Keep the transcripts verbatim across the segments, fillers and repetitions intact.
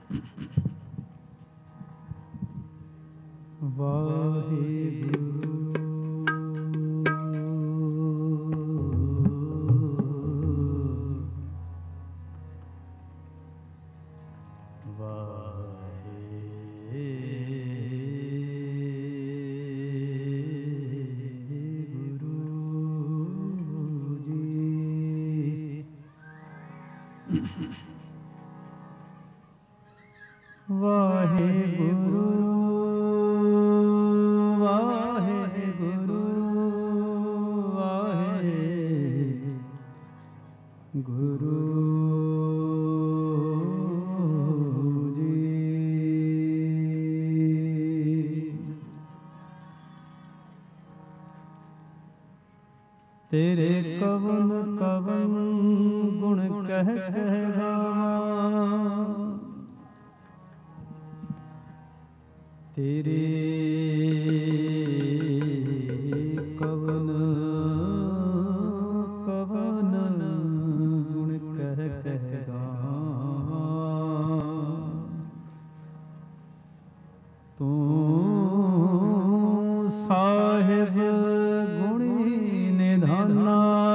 ਤੇਰੇ ਕਵਨ ਕਵਨ ਗੁਣ ਕਹਿ ਕਹਿ ਗਾਵਾਂ, ਤੇਰੇ ਕਵਨ ਕਵਨ ਗੁਣ ਕਹਿ ਕਹਿ ਗਾਵਾਂ। ਤੂੰ ਸਾਹਿਬ ਗੁਣੀ ਨਿਧਾਨਾ,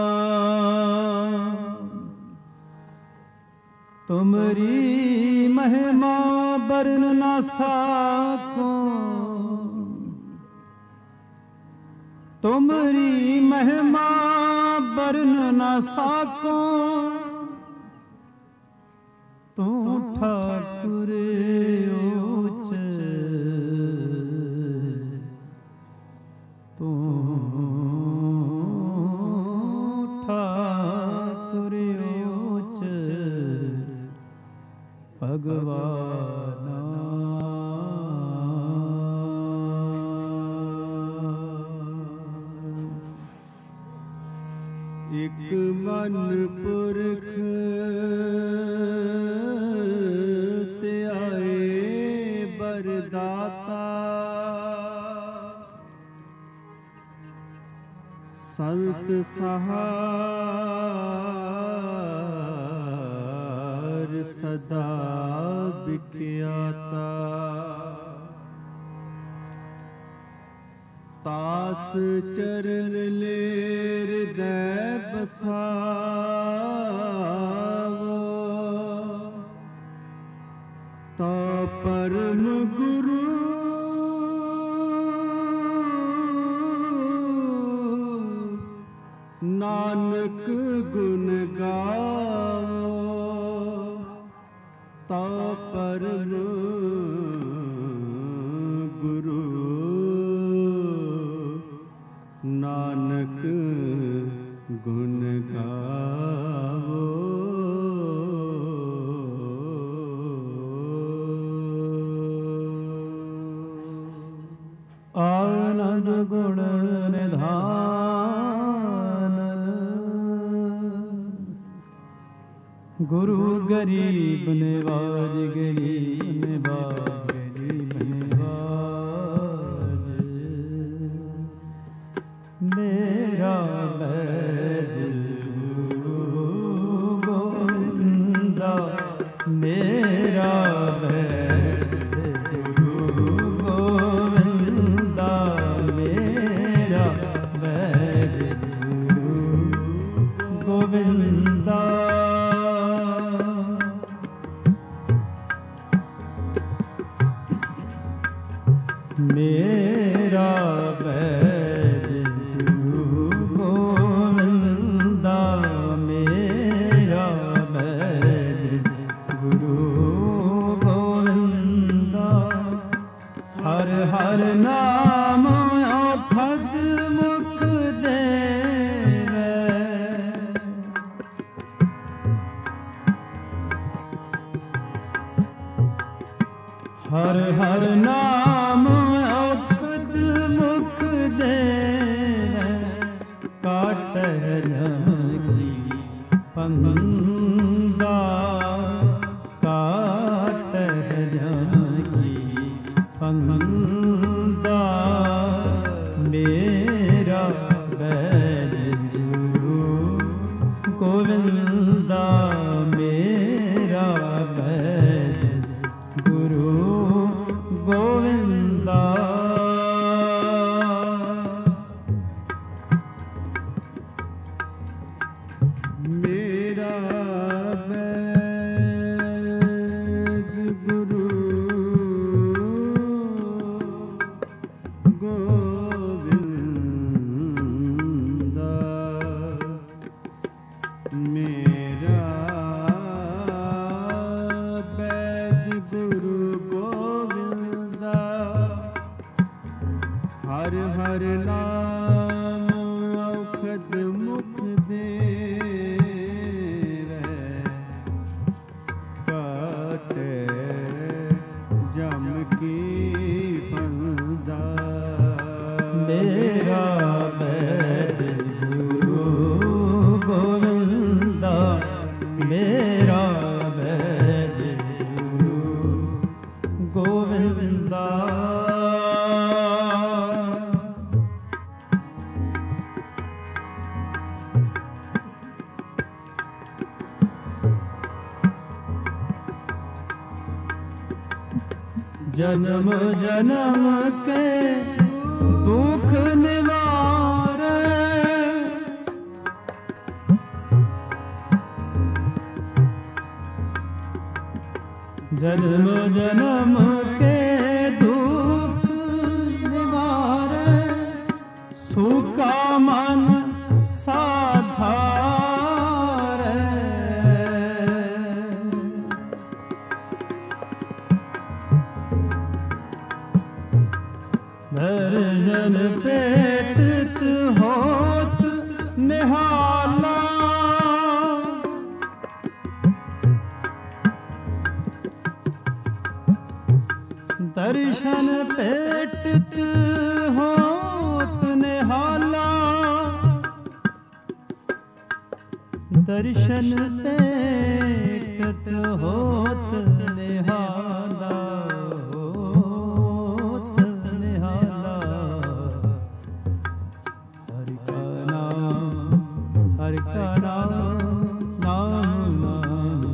ਤੁਮਰੀ ਮਹਿਮਾ ਬਰਨ ਨਾ ਸਾਕੋ, ਤੁਮਰੀ ਮਹਿਮਾ ਬਰਨ ਨਾ ਸਾਕੋ। ਤੂੰ ਠਾਕੁਰ ਊਚ, ਤੂੰ ਠਾਕੁਰ ਊਚ ਭਗਵਾਨਾ। ਇਕ ਮਨ ਪੁਰਖ ਧਿਆਏ ਬਰਦਾਤਾ, ਸੰਤ ਸਹਾਰ ਸਦਾ ਵਿਖਿਆਤਾ। ਤਾਸ ਚਰਨ ਲੈ ਹਿਰਦੈ ਬਸਾਵੋ, ਤਾ ਪਰਮ ਗੁਰੂ ਨਾਨਕ ਗੁਣ ਗਾਵੋ। ਤਾ ਪਰਮ ਗੁਰੂ ਨਾਨਕ ਗੁਣ ਗਾਵੋ। ਆਨੰਦ ਗੁਣ ਨਿਧਾਨ, ਗੁਰੂ ਗਰੀਬ ਨਿਵਾਜ, ਗਰੀਬ ਨਿਵਾਜ, ਗਰੀਬ ਨਿਵਾਜ। ਮੇਰਾ ਵੈਦ ਗੁਰੂ ਗੋਬਿੰਦਾ, ਮੇਰਾ ਵੈਦ ਗੁਰੂ ਗੋਬਿੰਦਾ, ਮੇਰਾ ਵੈਦ ਗੁਰੂ ਗੋਬਿੰਦਾ। ਮੇਰਾ ਵੈਦ ਗੁਰੂ ਗੋਬਿੰਦਾ, ਮੇਰਾ ਵੈਦ ਗੁਰੂ ਗੋਬਿੰਦਾ। ਹਰ ਹਰ ਨਾਮ ਔਖਦ ਮੁਖ ਦੇਵੈ, ਹਰ ਹਰ ਨਾਮ ਔਖਦ ਮੁਖ ਦੇਵੈ। ਕਾਟੈ ਜਗੀ ਪੰਦਾ, ਕਾਟੈ ਜਗੀ ਪੰਦਾ। ਮੇਰਾ ਵੈਦ ਗੁਰੂ ਗੋਬਿੰਦਾ, ਮੇਰਾ ਵੈਦ जन्म जन्म के दुख निवारे, जन्म जन्म के दुख निवारे, सूखा मन साधारे। दर्शन पेटत होत निहाला, दर्शन पेटत होत निहाला, दर्शन पेटत होत निहाला, होत निहाला। हरि का नाम, हरि का नाम, नाम नाम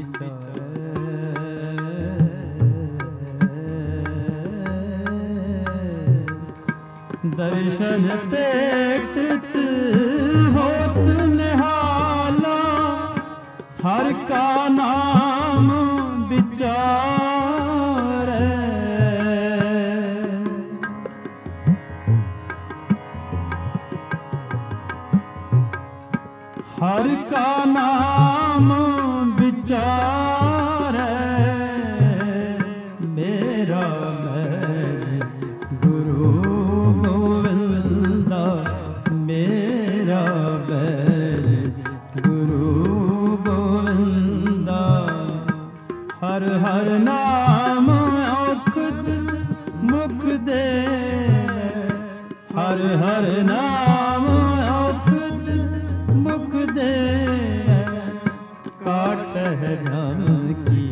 दर्शन पेटत होत निहाला, हर का नाम विचारे। हर का नाम विचारे, मेरा गुरु गोविंदा, मेरा बैल गुरु गोविंदा। हर हर नाम औखद मुख दे, हर हर नाम औखद मुख दे। काटह धन की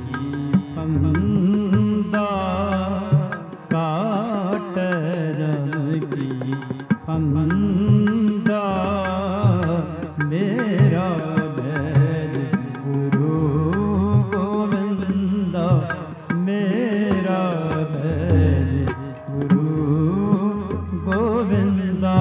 फंदा, काटह धन की फंदा। मेरा बैल गुरु गोविंदा, मेरा बैल गुरु गोविंदा।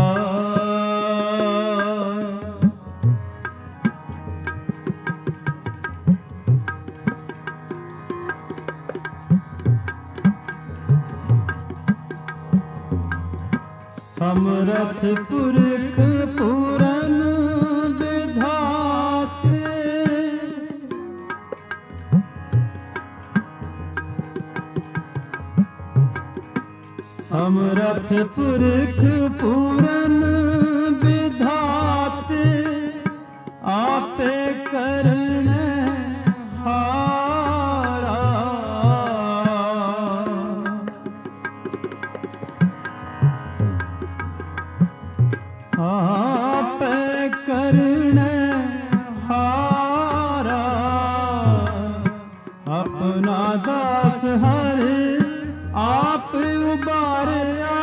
समरथ पुरख पूरन विधाते, समरथ पुरख पूरन विधाते। आपे करण हारा, आप करण हारा। अपना दास हर आप उबारिया,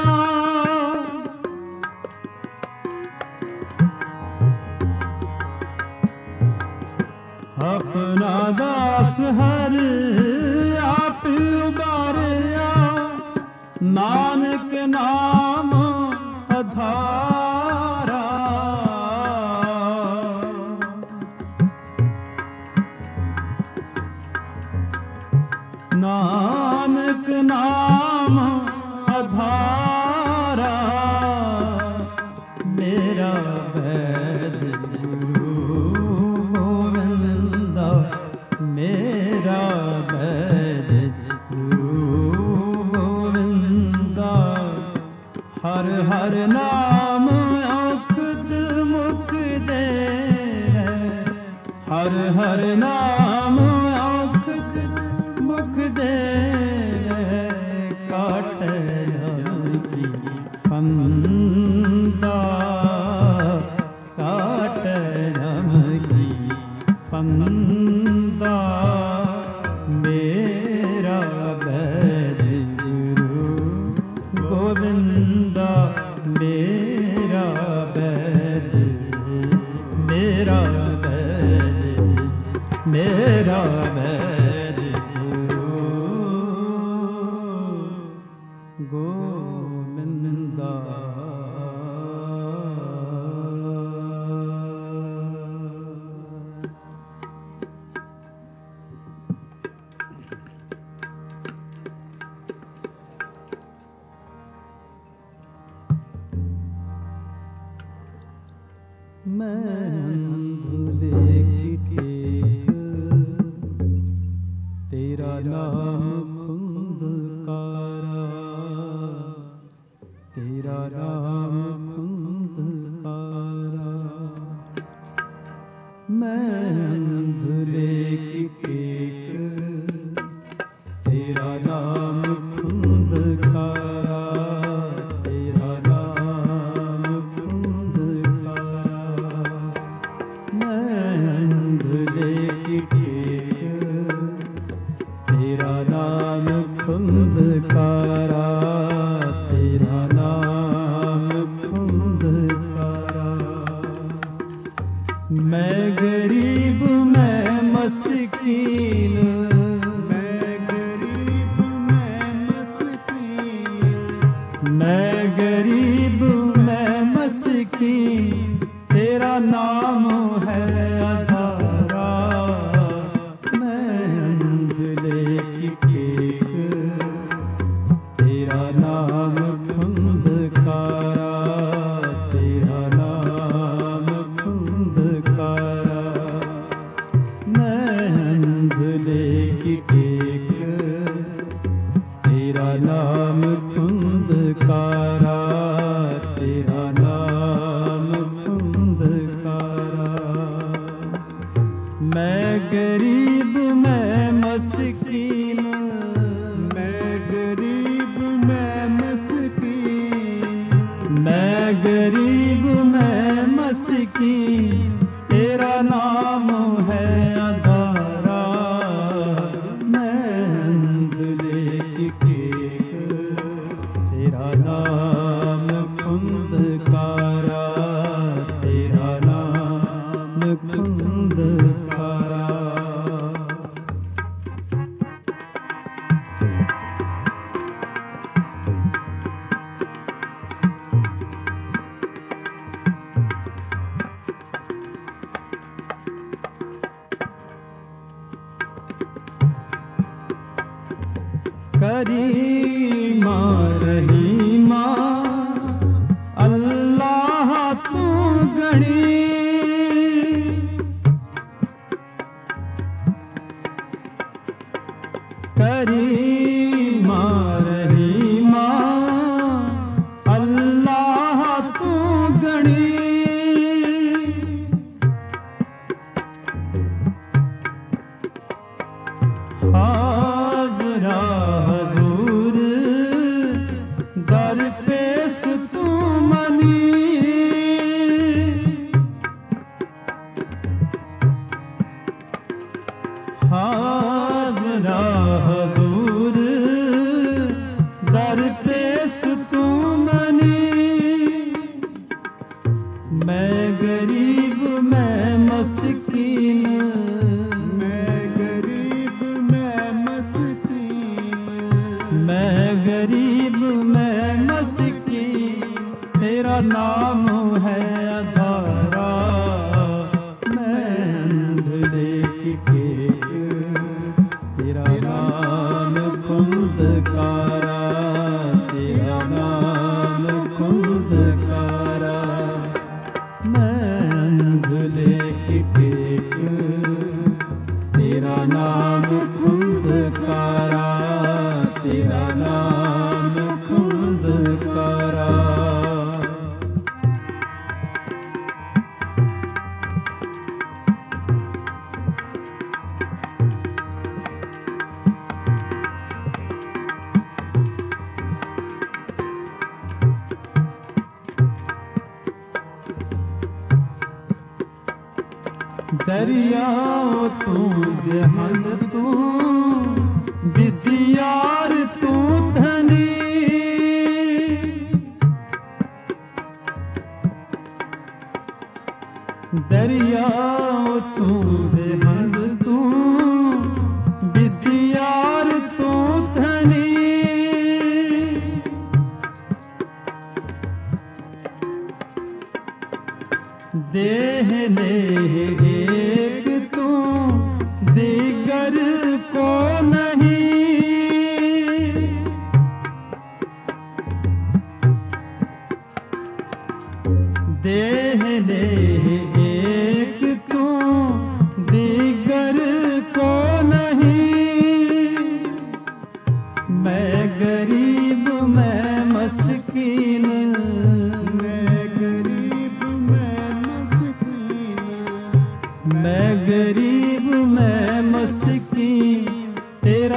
अपना दास हर आप उबारिया। नानक नाम आधारा, नानक नाम आधारा। मेरा बैल गुरु गोविंदा, मेरा बैल गुरु गोविंदा। हर हर नाम औखद मुख दे, हर हर नाम औखद मुख दे। काटह की फंदा, काटह की फंदा। मेरा बैल गुरु गोविंदा, मेरा बैल, मेरा बैल, मेरा बैल गुरु मैं अंधुले की टेक, तेरा नाम खुंदकारा, तेरा नाम खुंदकारा। मैं अंधुले की टेक, तेरा नाम खुंदकारा, तेरा नाम खुंदकारा। मैं अंधुले की टेक, तेरा नाम खुंदकारा, तेरा नाम खुंदकारा। मैं गरीब मैं मस्कीन, मैं गरीब मैं मस्कीन, मैं गरीब मैं मस्कीन, तेरा नाम है आधारा। मैं अंधुले की टेक, तेरा नाम खुंदकारा, तेरा नाम खुंदकारा। मैं अंधुले की टेक, तेरा नाम खुंदकारा, तेरा नाम खुंदकारा। मैं गरीब मैं मस्कीन, मैं गरीब मैं मस्कीन, मैं गरीब मैं मस्कीन, तेरा नाम है आधारा। मैं अंधुले की टेक, तेरा नाम खुंदकारा, तेरा नाम खुंदकारा। करीमा रहीमा अल्लाह तू गणी, करीमा रहीमा अल्लाह तू गणी। हाज़रा हज़ूर दर पेश तू मनी, हाज़रा हज़ूर दर पेश तू मनी। मैं गरीब मैं मस्कीन, मैं गरीब मैं मस्कीन, मैं गरीब मैं मस्कीन, तेरा नाम है आधारा। मैं अंधुले की टेक, तेरा नाम खुंदकारा, तेरा नाम खुंदकारा। मैं अंधुले की टेक, तेरा नाम खुंदकारा, तेरा नाम खुंदकारा। दरियाओ तू देहन तू बिसियार तू धनी, दरियाओ तू देहन तू बिसियार तू धनी। देह ले एक तू दिगर को न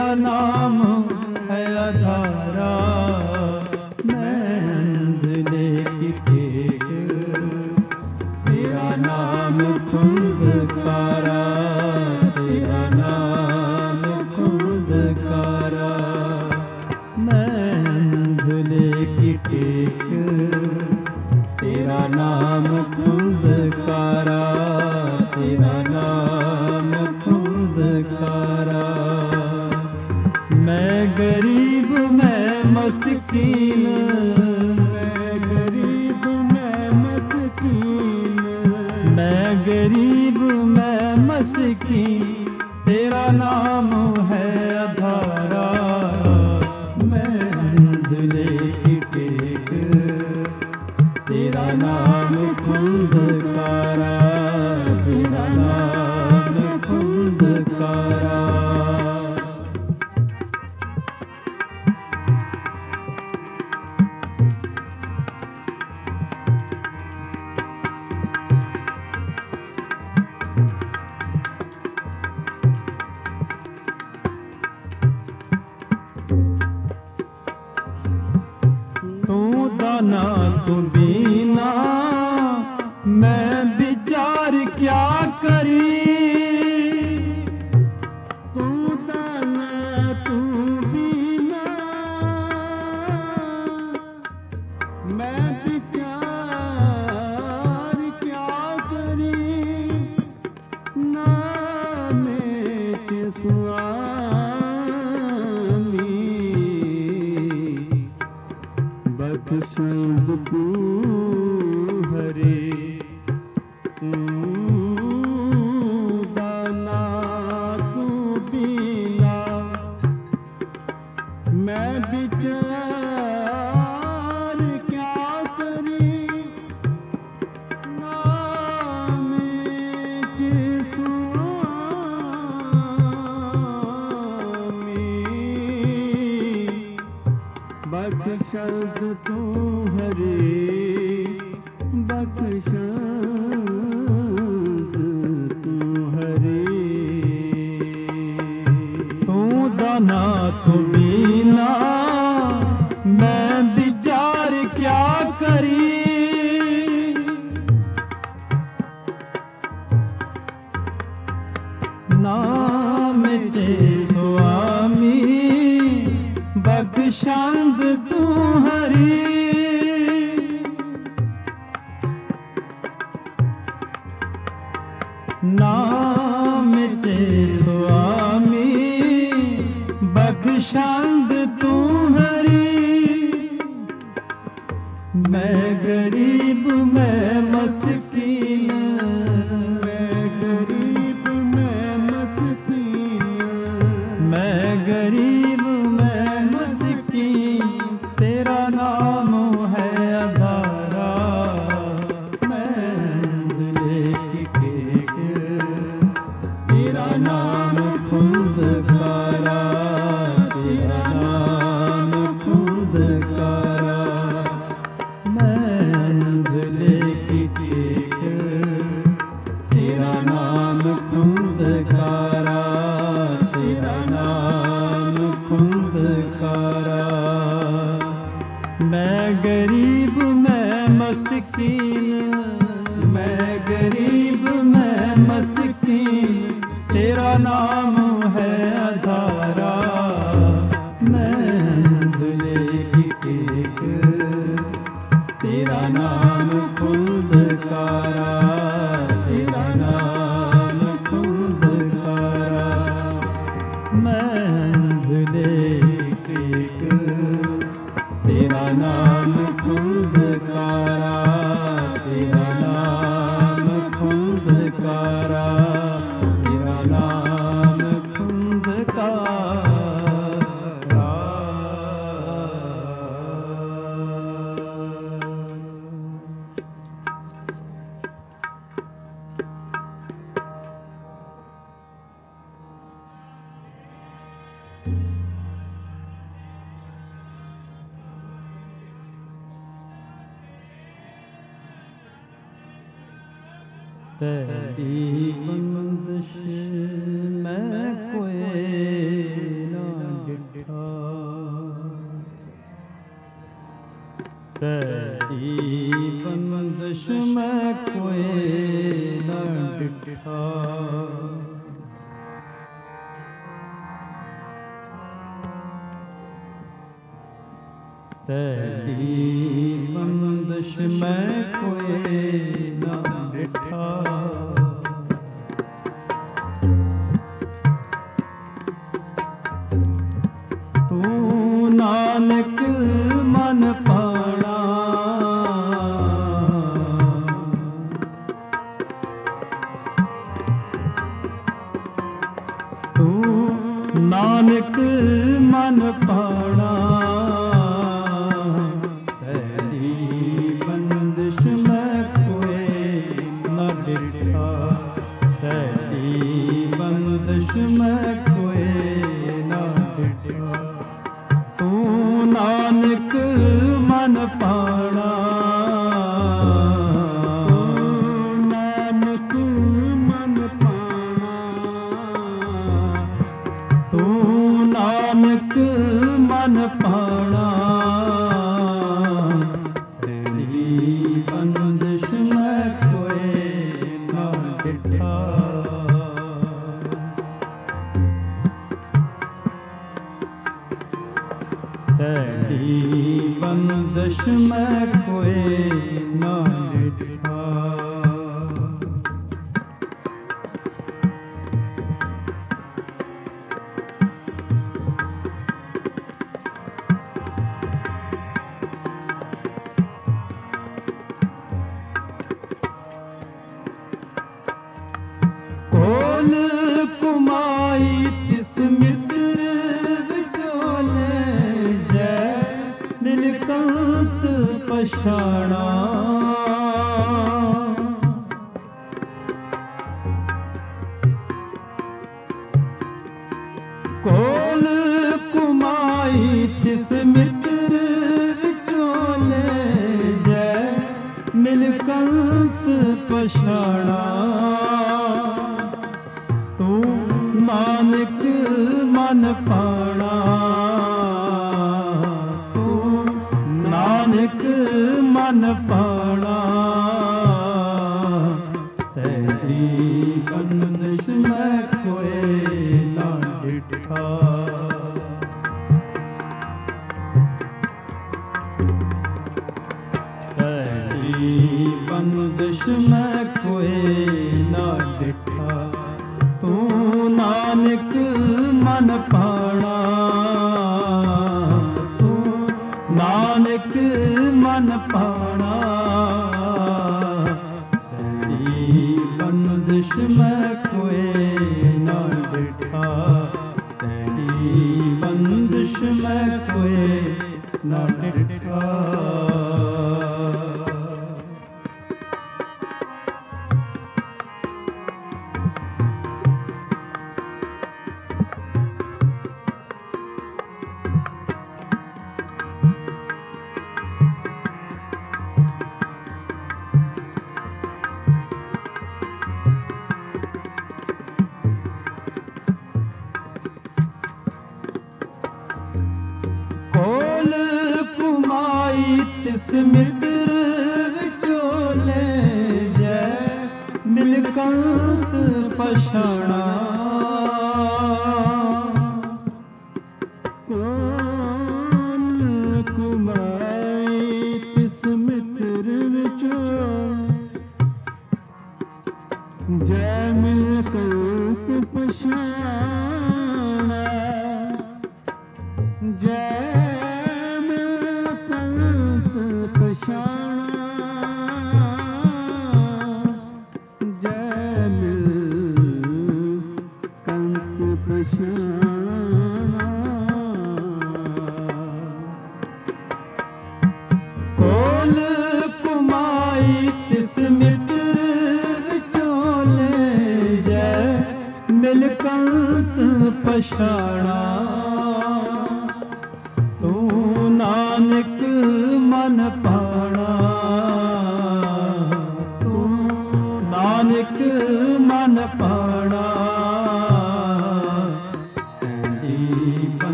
तेरा नाम है आधारा, मैं अंधले की टेक, तेरा नाम खुंदकारा, तेरा नाम खुंदकारा, मैं अंधले की टेक, तेरा नाम खुंदकारा, तेरा नाम खुंदकारा। मैं गरीब मैं मस्कीन, मैं गरीब मैं मस्कीन, मैं गरीब मैं मस्कीन, तेरा नाम है आधारा, मैं अंधले की टेक, तेरा नाम खुंदकारा, तेरा नाम खुंदकारा। तू दाना तू बीना, मैं विचार क्या करी, तू दाना तू बीना, मैं विचार क्या करी, नामे के स्वामी बख्शंद तू हरे, तू दाना तू बीना, मैं विचार क्या करी, नामे के स्वामी बख्शंद तू हरे, बख्शंद तू हरे। तू दाना तू बीना, मैं विचार क्या करी, नाम जे स्वामी बख्शंद तू हरी, नाम जे स्वामी बख्शंद तू हरी, मैं गरीब मैं मस्कीन, मैं गरीब मैं मस्कीन, मैं गरीब मैं मस्कीन, तेरा नाम है आधारा, मैं अंधले की टेक, तेरा नाम खुंदकारा, तेरा नाम खुंदकारा, मैं अंधले की टेक, तेरा नाम खुंदकारा, तेरा नाम खुंदकारा। मैं गरीब मैं मस्कीन, मैं गरीब मैं मस्कीन, तेरा नाम है आधारा, मैं अंधले की टेक, तेरा नाम खुंदकारा, तेरा नाम खुंदकारा, मैं अंधले की टेक, तेरा नाम खुंदकारा, तेरा नाम खुंदकारा, तेरा नाम खुंदकारा। तेरी बंदिश मैं कोई ना ਡਿਠਾ ਤੇਰੀ ਬੰਦਸ਼ ਮੈਂ ਕੋਏ ਨਾ ਡਿਠਾ ਤੇਰੀ ਬੰਦਸ਼ ਮੈਂ ਕੋਏ ਨਾ ਡਿਠਾ ਤੂੰ ਨਾਨਕ ਮਨ ਪਾਣਾ ਤੂੰ ਨਾਨਕ ਮਨ ਪਾਣਾ ਮੈਂ ਕੋਏ ਨਾ ਡਿਠਾ ਤੂੰ ਨਾਨਕ ਮਨ ਪਾਣਾ ਤੂੰ ਨਾਨਕ ਮਨ ਪਾਣਾ ਤੂੰ ਨਾਨਕ ਮਨ ਪਾਣਾ ਤੇਰੀ ਬੰਦਸ਼ ਮੈਂ ਕੋਏ ਨਾ ਡਿਠਾ ਤੇਰੀ ਬੰਦਸ਼ ਮੈਂ ਕੋਏ ਨਾ ਡਿਠਾ ਕੋਲ ਕੁਮਾਈ ਤਿਸ ਮਿੱਤਰ ਨੀਲਕੰਠ ਪਛਾਣਾ ਕੋਲ ਕੁਮਾਈ ਤਿਸ ਮਿੱਤਰ ਵਿਚੋਲੇ ਜੈ ਨੀਲਕੰਠ ਪਛਾਣਾ ਤੂੰ ਨਾਨਕ ਮਨ ਪਾਣਾ ਨਾਨਕ ਮਨ ਪਾਣਾ ਤੇਰੀ ਬੰਦਸ਼ ਮੈਂ ਕੋਏ ਨਾ ਡਿਠਾ ਤੇਰੀ ਬੰਦਸ਼ ਮੈਂ ਕੋਏ ਨਾ ਡਿਠਾ ਤੂੰ ਨਾਨਕ ਮਨ ਪਾਣਾ ਨਾਨਕ ਮਨ ਪਾਣਾ ਤੇਰੀ ਬੰਦਸ਼ ਮੈਂ ਕੋਏ ਨਾ ਡਿਠਾ ਤੇਰੀ ਬੰਦਸ਼ ਮੈਂ ਕੋਏ ਨਾ ਡਿਠਾ ਕੋਲ ਕੁਮਾਈ ਤਿਸ ਮਿੱਤਰ ਵਿਚੋਲੇ ਜੈ ਨੀਲਕੰਠ ਪਛਾਣਾ ਕੋਲ ਕੁਮਾਈ ਤਿਸ ਮਿੱਤਰ ਵਿਚੋਲੇ ਜੈ ਨੀਲਕੰਠ ਪਛਾਣਾ ਜੈ ਪਛਾਣਾ ਜੈ ਮਿਲ ਕੰਤ ਪਛਾਣਾ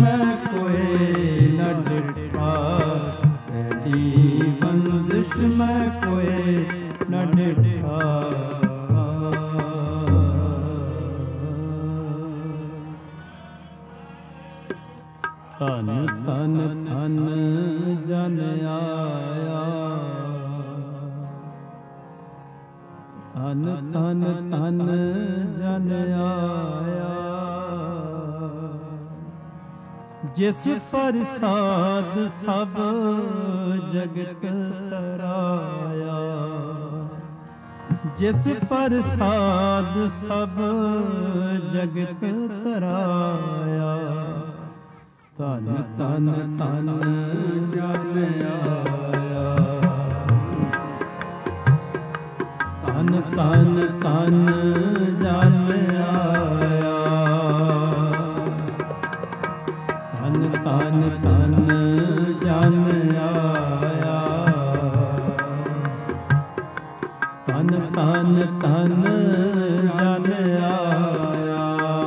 मैं कोई न डिठा, तेरी बंदिश मैं कोई न डिठा। धन धन धन जन आया, धन धन धन जन आया। जिस प्रसाद सब जगत तराया, जिस प्रसाद सब जगत तराया। धन धन धन जन आया, धन धन धन जन आया, धन धन धन जन आया, धन धन धन जन आया।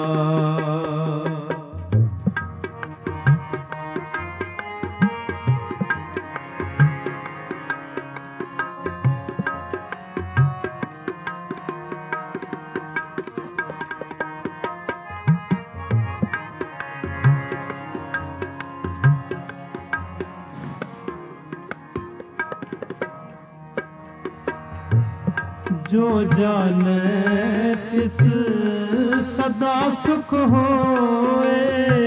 जो जाने तिस सदा सुख होए,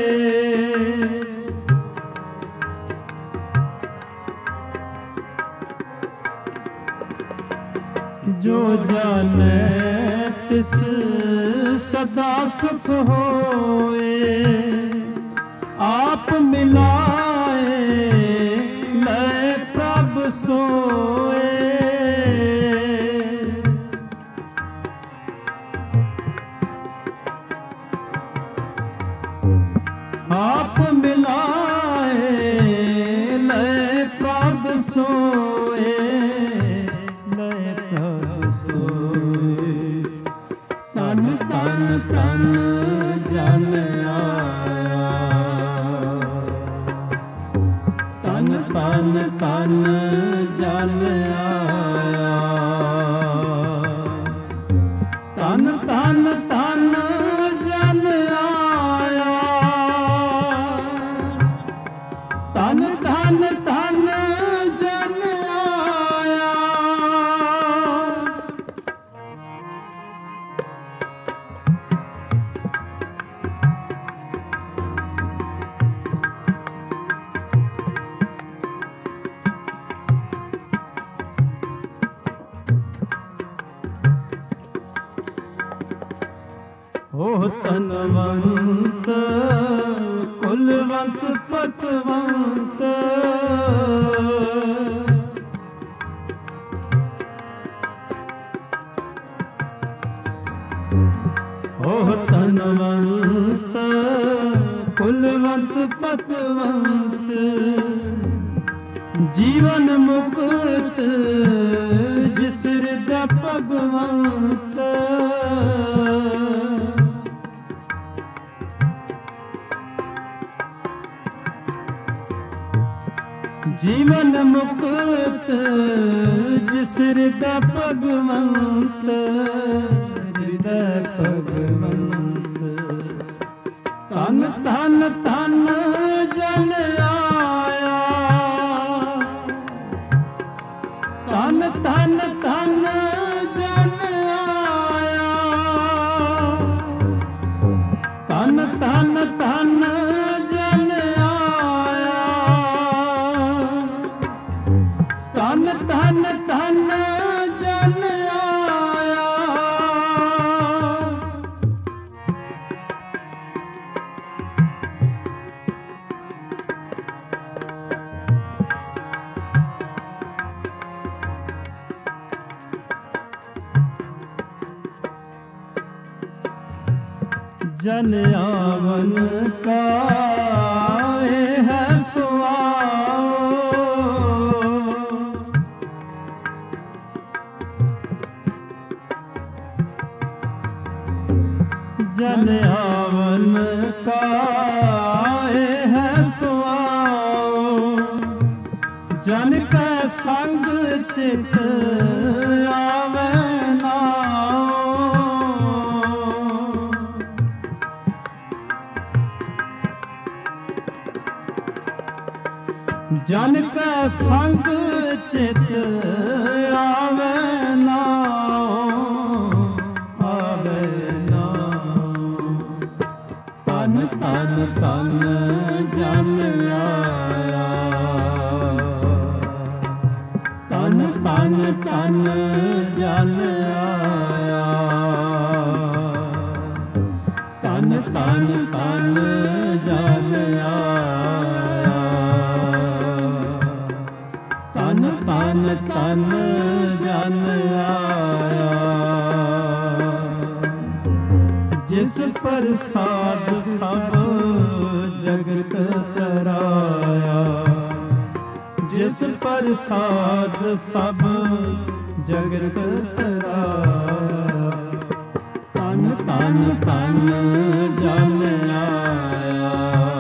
जो जाने तिस सदा सुख होए। आप मिलाए लय प्रभ सोए, आप मिलाए लय प्रभ सोए, लय प्रभ सोए। तन तन तन जन आया, तन तन तन जन आया, तन तन तन जन आया, तन तन तन जन आया। ओ तनवंत कुलवंत पतवंत, ओ तनवंत कुलवंत पतवंत। जीवन मुक्त जिस हृदय भगवंत, जीवन मुक्त जिस हृदय भगवंत, हृदय भगवंत। तन तन तन जन आया, तन तन तन जन आया, तन तन तन जन आया, तन तन तन जन आया। जन आवन का है सुआओ, जन आवन का ਸੁਆਓ, ਜਨ ਕੈ ਸੰਗ ਚਿਤ ਆਵੇ ਨਾਉ। ਜਨ ਕੈ ਸੰਗ ਚਿਤ ਆਵੇ ਨਾਉ, ਆਵੇ ਨਾਉ। ਤਨ ਤਨ ਤਨ ਜਨ ਆਇਆ, ਤਨ ਤਨ ਤਨ ਜਨ ਆਇਆ, ਤਨ ਤਨ ਤਨ ਜਨ ਆਇਆ, ਤਨ ਤਨ ਤਨ ਜਨ ਆਇਆ। ਜਿਸ ਪ੍ਰਸਾਦ ਸਭ ਜਗਤ ਤਰਾਇਆ, ਜਿਸ ਪ੍ਰਸਾਦ ਸਭ ਜਗਤ ਤਰਾਇਆ। ਤਨ ਤਨ ਤਨ ਜਨ ਆਇਆ,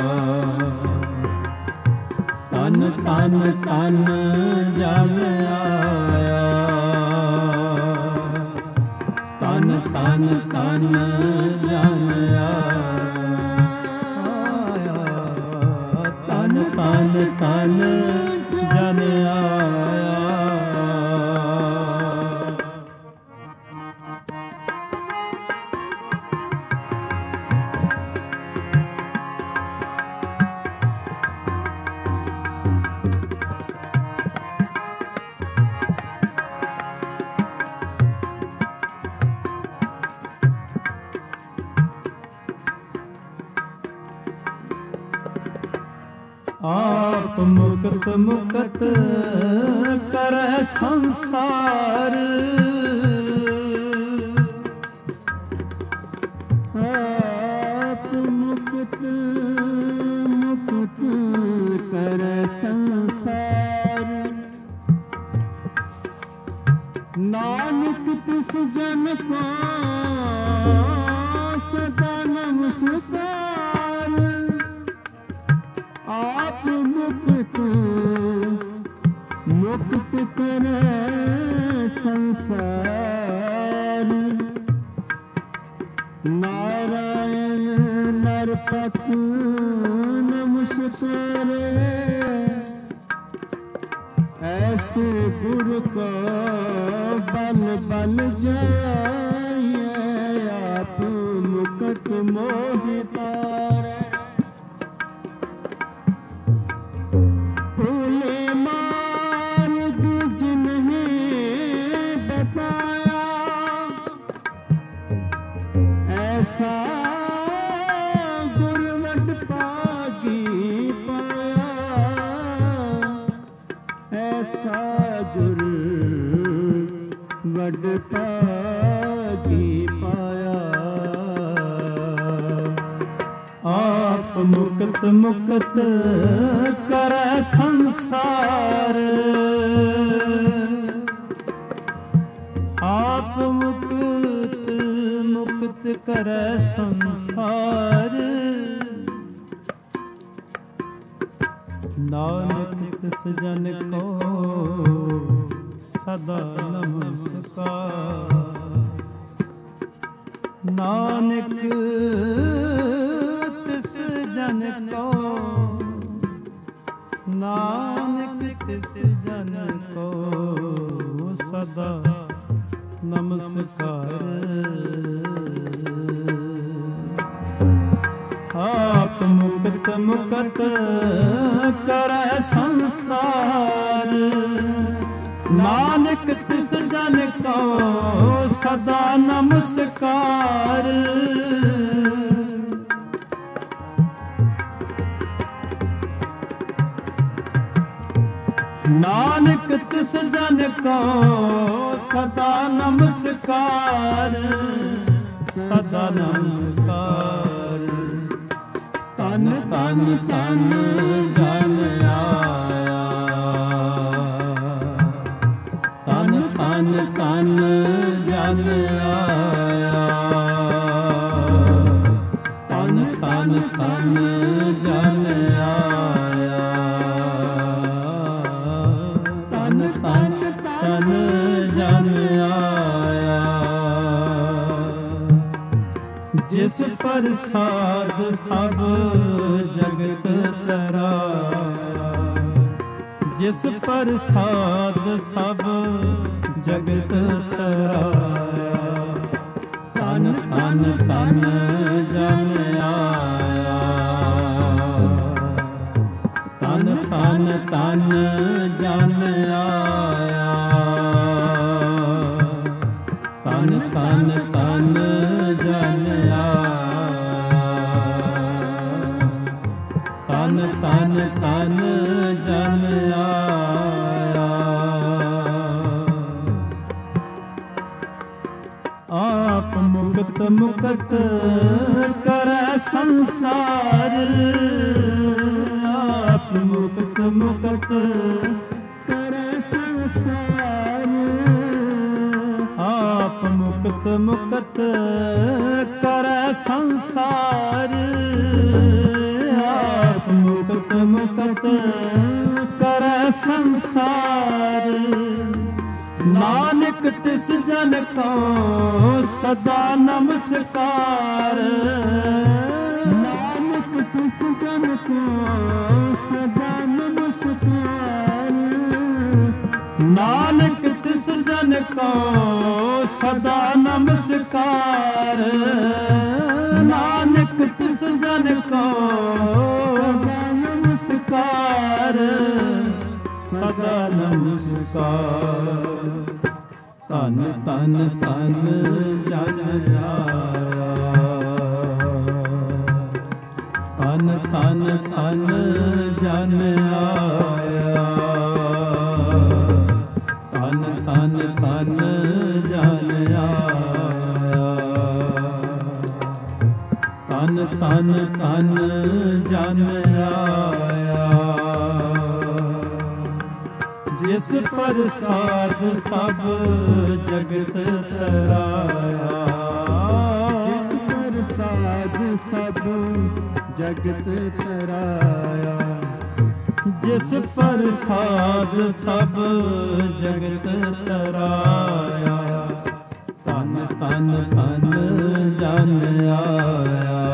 ਤਨ ਤਨ ਤਨ ਜਨ ਆਇਆ, ਤਨ ਤਨ ਤਨ ਜਨ ਆਇਆ, ਤਨ ਤਨ ਤਨ ਜਨ ਆਇਆ। ਆਪ ਮੁਕਤ ਮੁਕਤ ਕਰੈ ਸੰਸਾਰ, ਆਪ ਮੁਕਤ ਮੁਕਤ ਕਰੈ ਸੰਸਾਰ। ਨਾਨਕ ਤਿਸ ਜਨ ਕੋ ਸਦਾ ਨਮਸਕਾਰ। ਆਪ ਮੁਕਤ ਮੁਕਤ ਕਰੈ ਸੰਸਾਰ। ਨਾਰਾਇਣ ਨਰਪਤ ਨਮਸਕਾਰੇ। ਐਸੇ ਗੁਰ ਕੋ ਬਲ ਬਲ ਜਾਈਐ। ਆਪ ਮੁਕਤ ਮੋਹਿ ਤਾਰੈ। ਐਸਾ ਗੁਰ ਵਡ ਭਾਗੀ ਪਾਇਆ। ਐਸਾ ਗੁਰ ਵਡ ਭਾਗੀ ਪਾਇਆ। ਆਪ ਮੁਕਤ ਮੁਕਤ ਕਰੈ ਸੰਸਾਰ। ਆਪ ਮੁਕਤ ਮੁਕਤ ਕਰੈ ਸੰਸਾਰ। ਨਾਨਕ ਤਿਸ ਜਨ ਕੋ ਸਦਾ ਨਮਸਕਾਰ। ਨਾਨਕ ਤਿਸ ਜਨ ਕੋ, ਨਾਨਕ ਤਿਸ ਜਨ ਕੋ ਸਦਾ ਨਮਸਕਾਰ। ਆਪ ਮੁਕਤ ਮੁਕਤ ਕਰੈ ਸੰਸਾਰ। ਨਾਨਕ ਤਿਸ ਜਨ ਕੋ ਸਦਾ ਨਮਸਕਾਰ। ਨਾਨਕ ਤਿਸ ਜਨ ਕੋ ਸਦਾ ਨਮਸਕਾਰ। ਸਦਾ ਨਮਸਕਾਰ। ਤਨ ਤਨ ਤਨ ਜਨ ਆਇਆ। ਤਨ ਤਨ ਤਨ ਜਨ ਆਇਆ। ਤਨ ਤਨ ਤਨ ਜਨ ਆਇਆ। ਪ੍ਰਸਾਦ ਸਭ ਜਗਤ ਤਰਾਇਆ, ਜਿਸ ਪ੍ਰਸਾਦ ਸਭ ਜਗਤ ਤਰਾਇਆ। ਤਨ ਤਨ ਤਨ ਜਨ ਆਇਆ, ਤਨ ਤਨ ਤਨ ਜਨ ਆਇਆ, ਤਨ ਤਨ ਤਨ ਜਨ ਆਇਆ, ਤਨ ਤਨ ਤਨ ਜਨ ਆਇਆ। ਆਪ ਮੁਕਤ ਮੁਕਤ ਕਰੈ ਸੰਸਾਰ, ਆਪ ਮੁਕਤ ਮੁਕਤ ਕਰੈ ਸੰਸਾਰ, ਆਪ ਮੁਕਤ ਮੁਕਤ ਕਰੈ ਸੰਸਾਰ, ਆਪ ਮੁਕਤ ਮੁਕਤ ਕਰੈ ਸੰਸਾਰ। ਨਾਨਕ ਤਿਸ ਜਨ ਕੋ ਸਦਾ ਨਮਸਕਾਰ, ਨਾਨਕ ਤਿਸ ਜਨ ਕੋ ਸਦਾ ਨਮਸਕਾਰ, ਨਾਨਕ ਤਿਸ ਜਨ ਕੋ ਸਦਾ ਨਮਸਕਾਰ, ਨਾਨਕ ਤਿਸ ਜਨ ਕੋ ਸਦਾ ਨਮਸਕਾਰ, ਸਦਾ ਨਮਸਕਾਰ। ਧਨ ਧਨ ਧਨ ਜਨ ਆਇਆ, ਧਨ ਧਨ ਧਨ ਜਨ ਆਇਆ, ਧਨ ਧਨ ਧਨ ਜਨ ਆਇਆ, ਧਨ ਧਨ ਧਨ ਜਨ ਆਇਆ। ਜਿਸ ਪ੍ਰਸਾਦ ਸਭ ਜਗਤ ਤਰਾਇਆ, ਜਿਸ ਪ੍ਰਸਾਦ ਸਭ ਜਗਤ ਤਰਾਇਆ, ਜਿਸ ਪ੍ਰਸਾਦ ਸਭ ਜਗਤ ਤਰਾਇਆ। ਤਨ ਤਨ ਤਨ ਜਨ ਆਇਆ,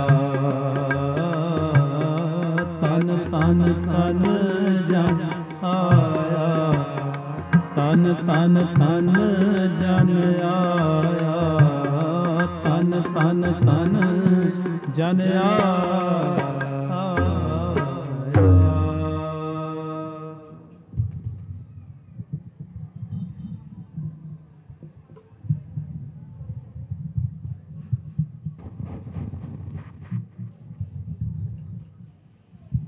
ਤਨ ਤਨ ਤਨ ਜਨ ਆਇਆ, ਤਨ ਤਨ ਤਨ ਜਨ ਆਇਆ, ਤਨ ਤਨ ਤਨ ਜਨ ਆਇਆ।